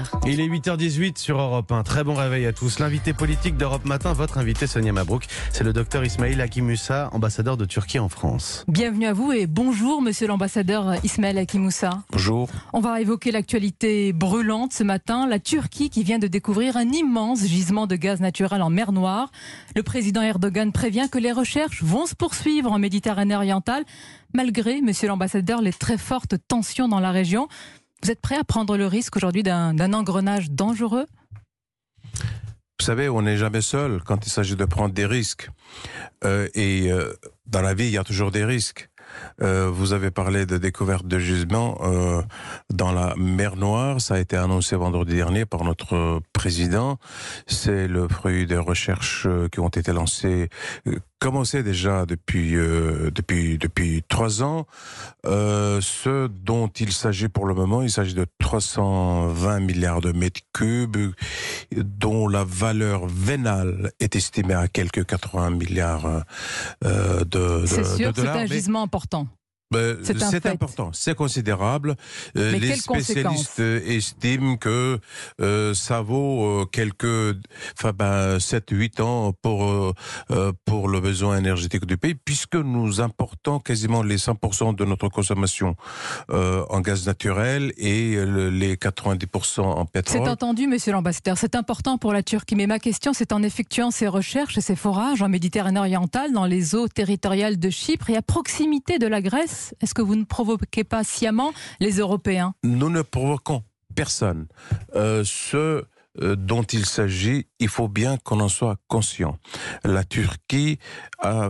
Il est 8h18 sur Europe 1. Très bon réveil à tous. L'invité politique d'Europe Matin, votre invité Sonia Mabrouk, c'est le docteur Ismail Hakimoussa, ambassadeur de Turquie en France. Bienvenue à vous et bonjour monsieur l'ambassadeur Ismail Hakimoussa. Bonjour. On va évoquer l'actualité brûlante ce matin, la Turquie qui vient de découvrir un immense gisement de gaz naturel en mer Noire. Le président Erdogan prévient que les recherches vont se poursuivre en Méditerranée orientale, malgré, monsieur l'ambassadeur, les très fortes tensions dans la région. Vous êtes prêt à prendre le risque aujourd'hui d'un engrenage dangereux ? Vous savez, on n'est jamais seul quand il s'agit de prendre des risques. Dans la vie, il y a toujours des risques. Vous avez parlé de découverte de gisements dans la mer Noire. Ça a été annoncé vendredi dernier par notre président. C'est le fruit des recherches qui ont été lancées, commencées déjà depuis 3 ans. Ce dont il s'agit pour le moment, il s'agit de 320 milliards de mètres cubes, dont la valeur vénale est estimée à quelques 80 milliards de dollars. C'est sûr que c'est un gisement important. C'est important, c'est considérable. Mais les spécialistes estiment que ça vaut quelques 7-8 ans pour le besoin énergétique du pays, puisque nous importons quasiment les 100% de notre consommation en gaz naturel et les 90% en pétrole. C'est entendu, monsieur l'ambassadeur, c'est important pour la Turquie. Mais ma question, c'est en effectuant ces recherches et ces forages en Méditerranée orientale, dans les eaux territoriales de Chypre et à proximité de la Grèce, est-ce que vous ne provoquez pas sciemment les Européens ? Nous ne provoquons personne. Ce dont il s'agit, il faut bien qu'on en soit conscient. La Turquie a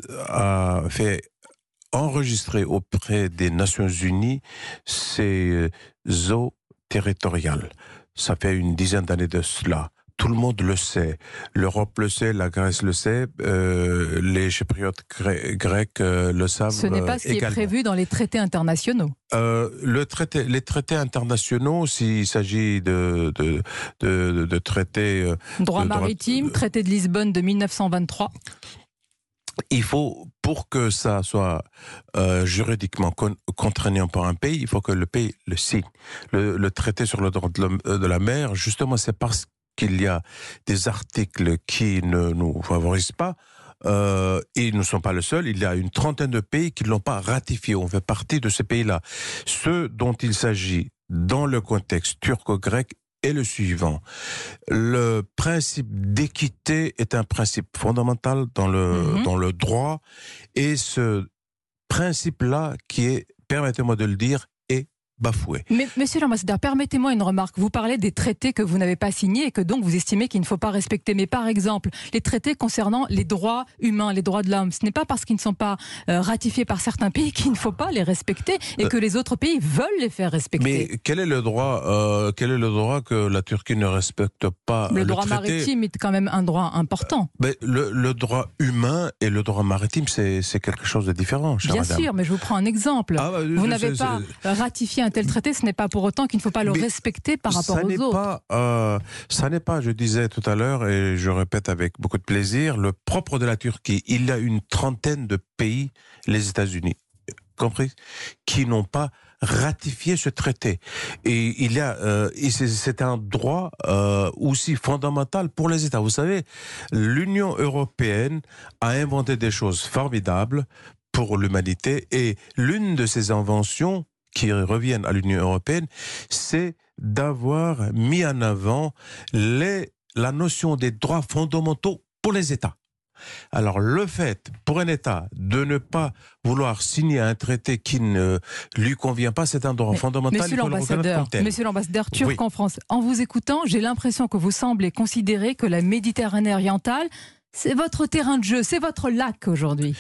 fait enregistrer auprès des Nations Unies ses eaux territoriales. Ça fait une dizaine d'années de cela. Tout le monde le sait. L'Europe le sait, la Grèce le sait, les Chypriotes grecs le savent. Ce n'est pas ce qui est prévu dans les traités internationaux. Les traités internationaux, s'il s'agit de traités... Droit maritime, traité de Lisbonne de 1923. Il faut, pour que ça soit juridiquement contraignant pour un pays, il faut que le pays le signe. Le traité sur le droit de la mer, justement, c'est parce qu'il y a des articles qui ne nous favorisent pas, et ils ne sont pas le seul. Il y a une trentaine de pays qui ne l'ont pas ratifié. On fait partie de ces pays-là. Ce dont il s'agit dans le contexte turco-grec est le suivant. Le principe d'équité est un principe fondamental dans le droit, et ce principe-là qui est, permettez-moi de le dire, bafoué. Mais monsieur l'ambassadeur, permettez-moi une remarque. Vous parlez des traités que vous n'avez pas signés et que donc vous estimez qu'il ne faut pas respecter. Mais par exemple, les traités concernant les droits humains, les droits de l'homme, ce n'est pas parce qu'ils ne sont pas ratifiés par certains pays qu'il ne faut pas les respecter et que les autres pays veulent les faire respecter. Mais quel est le droit que la Turquie ne respecte pas? Le droit maritime est quand même un droit important. Mais le droit humain et le droit maritime, c'est quelque chose de différent, chère Bien madame. sûr, mais je vous prends un exemple. Vous n'avez pas ratifié un tel traité, ce n'est pas pour autant qu'il ne faut pas le respecter par rapport aux autres. Ça n'est pas, je disais tout à l'heure, et je répète avec beaucoup de plaisir, le propre de la Turquie. Il y a une trentaine de pays, les États-Unis, compris, qui n'ont pas ratifié ce traité. Et c'est un droit aussi fondamental pour les États. Vous savez, l'Union européenne a inventé des choses formidables pour l'humanité, et l'une de ces inventions qui reviennent à l'Union européenne, c'est d'avoir mis en avant la notion des droits fondamentaux pour les États. Alors le fait pour un État de ne pas vouloir signer un traité qui ne lui convient pas, c'est un droit fondamental. Monsieur l'ambassadeur turc oui. En France, en vous écoutant, j'ai l'impression que vous semblez considérer que la Méditerranée orientale, c'est votre terrain de jeu, c'est votre lac aujourd'hui.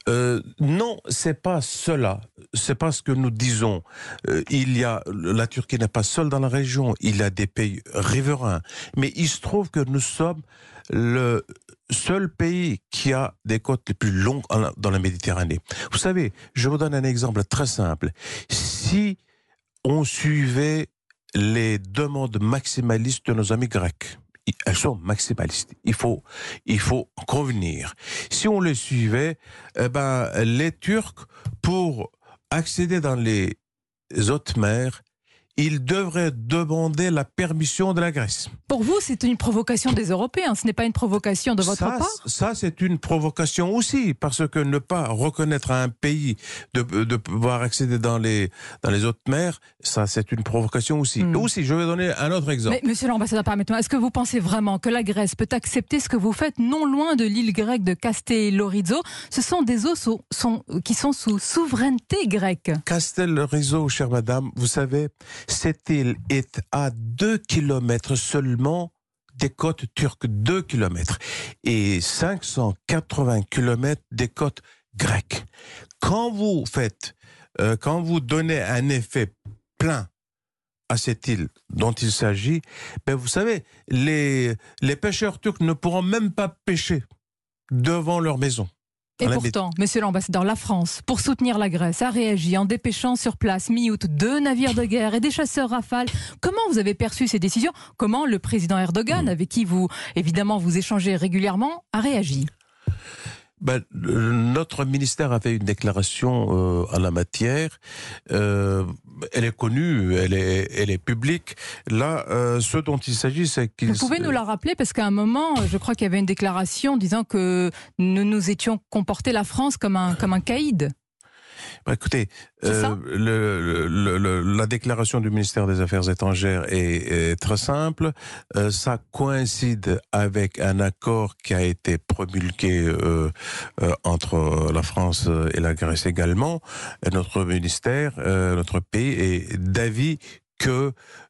Non, c'est pas cela. C'est pas ce que nous disons. La Turquie n'est pas seule dans la région. Il y a des pays riverains. Mais il se trouve que nous sommes le seul pays qui a des côtes les plus longues dans la Méditerranée. Vous savez, je vous donne un exemple très simple. Si on suivait les demandes maximalistes de nos amis grecs, elles sont maximalistes. Il faut en convenir. Si on les suivait, les Turcs, pour accéder dans les hautes mers, il devrait demander la permission de la Grèce. Pour vous, c'est une provocation des Européens, ce n'est pas une provocation de votre part? Ça, c'est une provocation aussi, parce que ne pas reconnaître à un pays de pouvoir accéder dans les autres mers, ça, c'est une provocation aussi. Et aussi, je vais donner un autre exemple. Mais monsieur l'ambassadeur, permettez-moi, est-ce que vous pensez vraiment que la Grèce peut accepter ce que vous faites non loin de l'île grecque de Castellorizo? Ce sont des eaux qui sont sous souveraineté grecque. Castellorizo, chère madame, vous savez, cette île est à 2 kilomètres seulement des côtes turques, 2 kilomètres, et 580 kilomètres des côtes grecques. Quand vous donnez un effet plein à cette île dont il s'agit, ben vous savez, les pêcheurs turcs ne pourront même pas pêcher devant leur maison. Et pourtant, monsieur l'ambassadeur, la France, pour soutenir la Grèce, a réagi en dépêchant sur place, mi-août, 2 navires de guerre et des chasseurs Rafale. Comment vous avez perçu ces décisions? Comment le président Erdogan, avec qui vous échangez régulièrement, a réagi? Notre ministère a fait une déclaration en la matière. Elle est connue, elle est publique. Là, ce dont il s'agit, c'est qu'il... Vous pouvez nous la rappeler, parce qu'à un moment, je crois qu'il y avait une déclaration disant que nous étions comportés, la France, comme un caïd. Écoutez, la déclaration du ministère des Affaires étrangères est très simple. Ça coïncide avec un accord qui a été promulgué entre la France et la Grèce également. Notre ministère, notre pays est d'avis que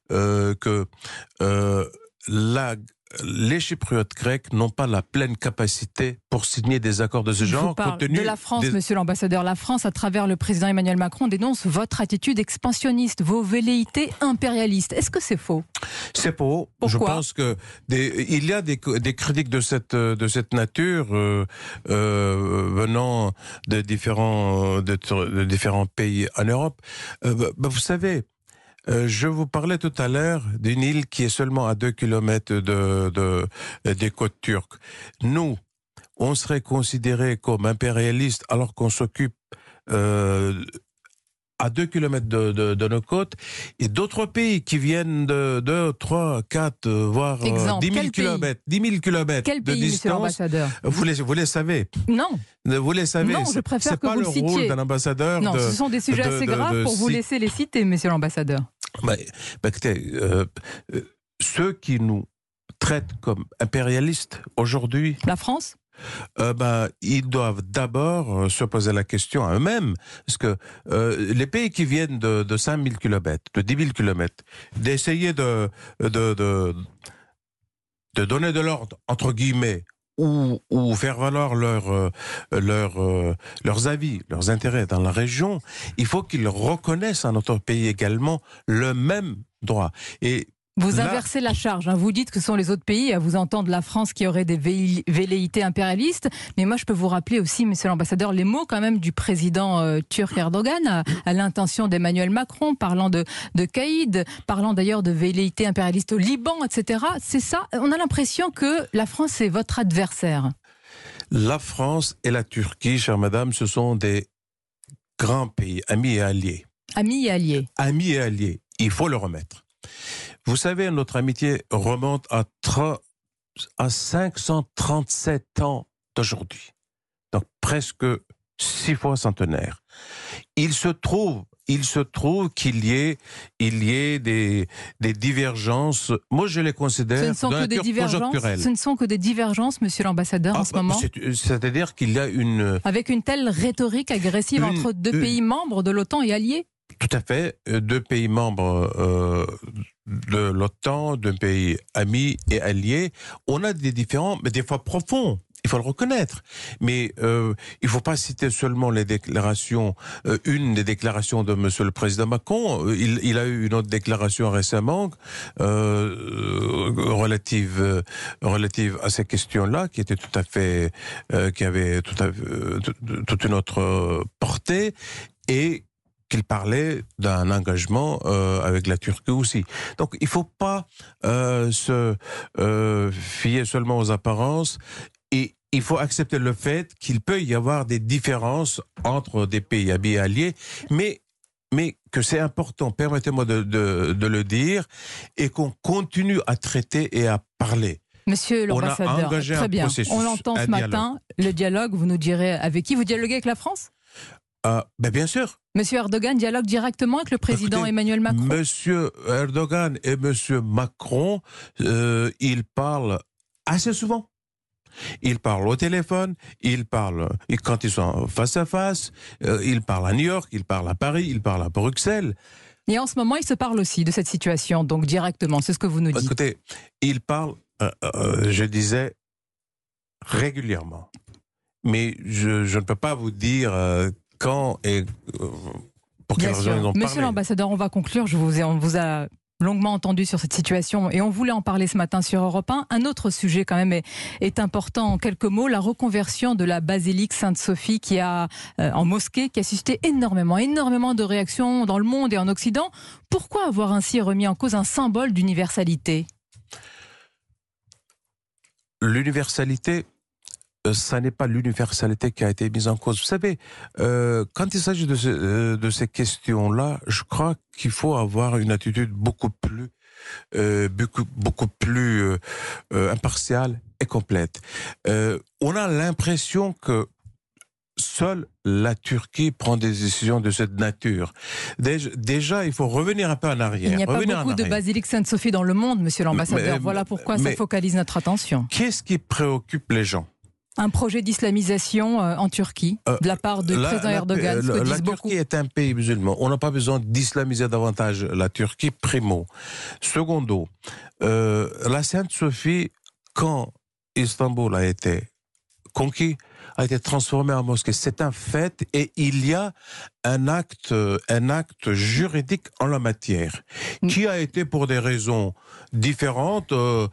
les Chypriotes grecs n'ont pas la pleine capacité pour signer des accords de ce genre. Je vous parle de la France, monsieur l'ambassadeur. La France, à travers le président Emmanuel Macron, dénonce votre attitude expansionniste, vos velléités impérialistes. Est-ce que c'est faux? C'est faux. Pourquoi? Je pense que il y a des critiques de cette nature venant de différents pays en Europe. Vous savez, je vous parlais tout à l'heure d'une île qui est seulement à 2 kilomètres des côtes turques. Nous, on serait considérés comme impérialistes alors qu'on s'occupe à 2 kilomètres de nos côtes, et d'autres pays qui viennent de 2, 3, 4, voire 10 000 kilomètres Quel de pays, monsieur distance. l'ambassadeur? Vous les savez? Non. Vous les savez? Non, je préfère que vous le citiez. C'est pas le rôle d'un ambassadeur. Non, ce sont des sujets assez graves pour vous laisser les citer, monsieur l'ambassadeur. Écoutez, ceux qui nous traitent comme impérialistes aujourd'hui... La France? ils doivent d'abord se poser la question à eux-mêmes, parce que les pays qui viennent de 5 000 km, de 10 000 km, d'essayer de donner de l'ordre, entre guillemets, ou faire valoir leurs avis, leurs intérêts dans la région, il faut qu'ils reconnaissent à notre pays également le même droit. Et vous inversez la charge, hein. Vous dites que ce sont les autres pays, à vous entendre la France, qui aurait des velléités impérialistes. Mais moi, je peux vous rappeler aussi, monsieur l'ambassadeur, les mots quand même du président turc Erdogan à l'intention d'Emmanuel Macron, parlant de caïd, parlant d'ailleurs de velléités impérialistes au Liban, etc. C'est ça, on a l'impression que la France est votre adversaire. La France et la Turquie, chère madame, ce sont des grands pays, amis et alliés. Amis et alliés. Amis et alliés, il faut le remettre. Vous savez, notre amitié remonte à 537 ans d'aujourd'hui. Donc presque 6 fois centenaire. Il se trouve qu'il y ait des divergences. Moi, je les considère de nature conjoncturelle. Ce ne sont que des divergences, monsieur l'ambassadeur, en ce moment. C'est-à-dire qu'il y a avec une telle rhétorique agressive entre deux pays membres de l'OTAN et alliés. Tout à fait. 2 pays membres de l'OTAN, 2 pays amis et alliés. On a des différends, mais des fois profonds. Il faut le reconnaître. Mais il ne faut pas citer seulement les déclarations, une des déclarations de monsieur le président Macron. Il a eu une autre déclaration récemment relative à ces questions-là, qui était tout à fait, qui avait toute une autre portée, et qu'il parlait d'un engagement avec la Turquie aussi. Donc il ne faut pas se fier seulement aux apparences, et il faut accepter le fait qu'il peut y avoir des différences entre des pays amis et alliés, mais mais que c'est important, permettez-moi de le dire, et qu'on continue à traiter et à parler. Monsieur l'ambassadeur, très bien. On l'entend ce matin, le dialogue, vous nous direz avec qui? Vous dialoguez avec la France? Ben bien sûr. Monsieur Erdogan dialogue directement avec le président Emmanuel Macron? Monsieur Erdogan et monsieur Macron, ils parlent assez souvent. Ils parlent au téléphone, ils parlent quand ils sont face à face, ils parlent à New York, ils parlent à Paris, ils parlent à Bruxelles. Et en ce moment, ils se parlent aussi de cette situation, donc directement, c'est ce que vous nous dites. Écoutez, ils parlent, je disais, régulièrement. Mais je ne peux pas vous dire quand et pour quelle raison ils ont parlé. Monsieur l'ambassadeur, on va conclure. On vous a longuement entendu sur cette situation et on voulait en parler ce matin sur Europe 1. Un autre sujet quand même est important en quelques mots, la reconversion de la basilique Sainte-Sophie en mosquée qui a suscité énormément de réactions dans le monde et en Occident. Pourquoi avoir ainsi remis en cause un symbole d'universalité? L'universalité, ça n'est pas l'universalité qui a été mise en cause. Vous savez, quand il s'agit de ces questions-là, je crois qu'il faut avoir une attitude beaucoup plus impartiale et complète. On a l'impression que seule la Turquie prend des décisions de cette nature. Déjà, il faut revenir un peu en arrière. Il n'y a pas beaucoup de basiliques Sainte-Sophie dans le monde, monsieur l'ambassadeur. Voilà pourquoi ça focalise notre attention. Qu'est-ce qui préoccupe les gens? Un projet d'islamisation en Turquie, de la part du président Erdogan, ce que disent beaucoup. La Turquie est un pays musulman. On n'a pas besoin d'islamiser davantage la Turquie, primo. Secondo, la Sainte-Sophie, quand Istanbul a été conquis, a été transformée en mosquée. C'est un fait et il y a un acte juridique en la matière qui a été pour des raisons différentes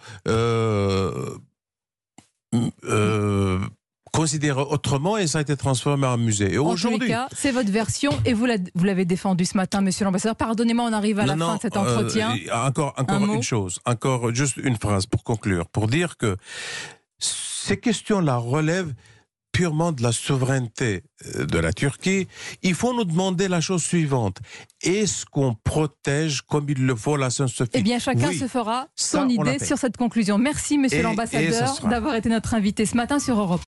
considéré autrement et ça a été transformé en musée. Et en tous les cas, c'est votre version et vous l'avez défendue ce matin, monsieur l'ambassadeur. Pardonnez-moi, on arrive à la fin de cet entretien. Encore une chose, encore juste une phrase pour conclure, pour dire que ces questions-là relèvent purement de la souveraineté de la Turquie. Il faut nous demander la chose suivante. Est-ce qu'on protège comme il le faut la Sainte-Sophie? Eh bien, chacun se fera son idée sur cette conclusion. Merci, monsieur l'ambassadeur, d'avoir été notre invité ce matin sur Europe 1.